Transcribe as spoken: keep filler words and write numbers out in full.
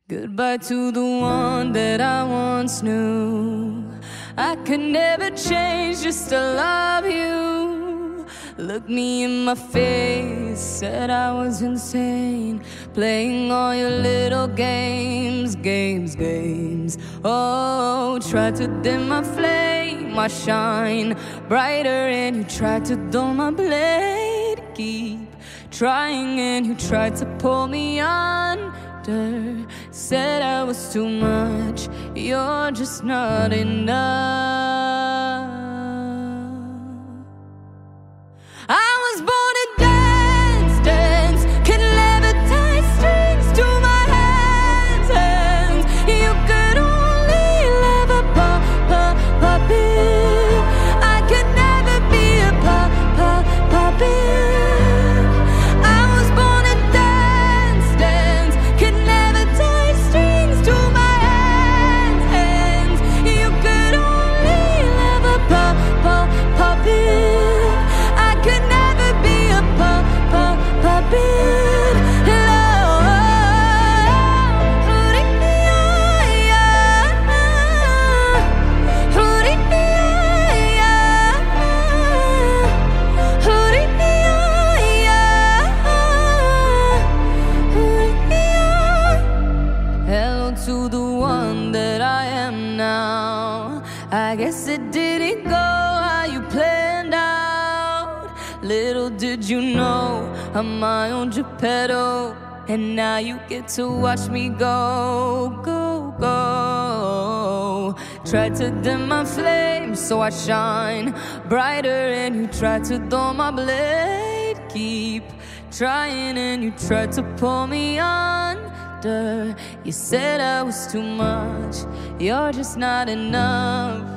Goodbye to the one that I once knew. I could never change just to love you. Looked me in my face, said I was insane, playing all your little games, games, games. Oh, tried to dim my flame, my shine brighter, and you tried to dull my blade. Keep trying, and you tried to pull me under. Said I was too much, you're just not enough. I was born to dance, dance, can levitate strings to my hands, hands. You could only love a pop, pop, puppet. I could never be a pop, pop, puppet. I was born to dance, dance, can levitate strings to my hands, hands. You could only love a pop, pop, puppet. Could never be a pop, pop, puppet. Love, hello to the one that I am now. I guess it didn't go how you planned out. Little did you know I'm my own Geppetto, and now you get to watch me go, go, go. Tried to dim my flame, so I shine brighter, and you tried to dull my blade. Keep trying, and you tried to pull me under. You said I was too much, you're just not enough.